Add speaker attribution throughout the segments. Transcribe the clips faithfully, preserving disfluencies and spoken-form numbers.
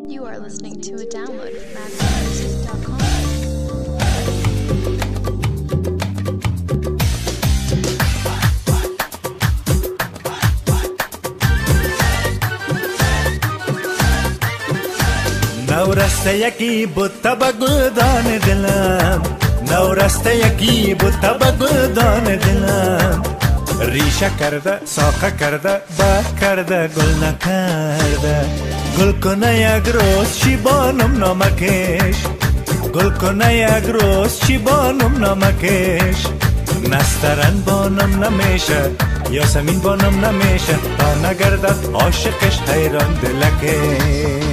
Speaker 1: You are listening to a download from afghan music dot com.
Speaker 2: نورسته یکی بوتا با گلدان دلم، نورسته یکی بوتا با گلدان دلم. ریشه کرده ساقه کرده با کرده گل نکرده. گل کنه یک روز چی بانم نامکش، گل کنه یک روز چی بانم نامکش. نسترن بانم نمیشه یاسمین بانم نمیشه، تا نگردد عاشقش حیران دلکش.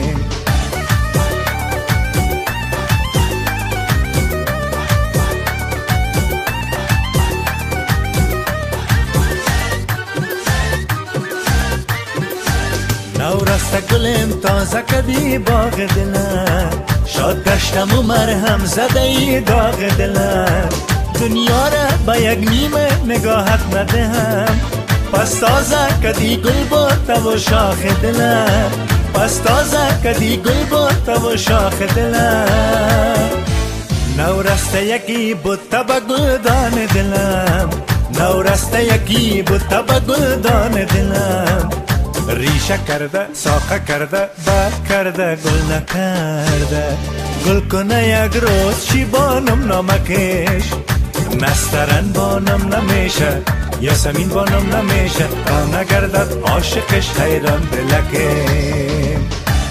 Speaker 2: نورسته گلم تازه کدی باغ دلم، شاد گشتم و مرهم زده ای داغ دلم. دنیا را با یک نیمه نگاهت ندهم، پس تازه کدی گل بوتا و شاخ دلم، پس تازه کدی گل بوتا و شاخ دلم. نورسته یکی بوتا با گلدان دلم، نورسته یکی بوتا با گلدان دلم. ریشه کرده ساقه کرده با کرده گل نکرده. گل کنه یک روز چی بانم نامکش، نسترن بانم نمیشه یاسمین بانم نمیشه، تا نگردد عاشقش حیران دلکش.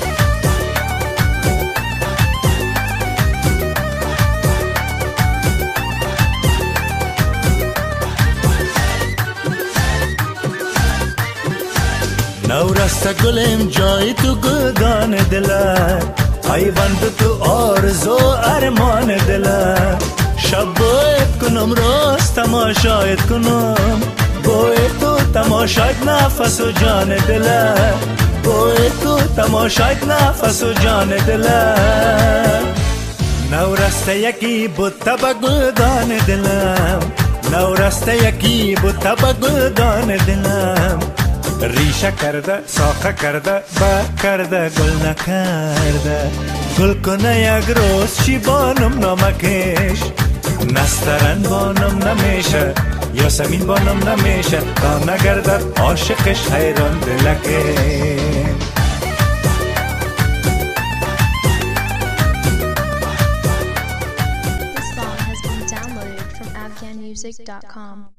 Speaker 2: نورسته گلم جای تو گلدان دلم، ایوان تو آرزو ارمان دلم. شب باید کنم راست تماشایت کنم، باید تو تماشایت نفس و جان دلم، باید تو تماشایت نفس و جان دلم. نورسته یکی بوتا با گلدان دلم، نورسته یکی بوتا با گلدان دلم. ریشه کرده ساقه کرده با کرده گل نکرده. گل کنه یک روز چی بانم نامکش، نسترن بانم نمیشه یاسمین بانم نمیشه، تا نگردد عاشقش حیران دلکش.
Speaker 1: This song has been downloaded from afghan music dot com.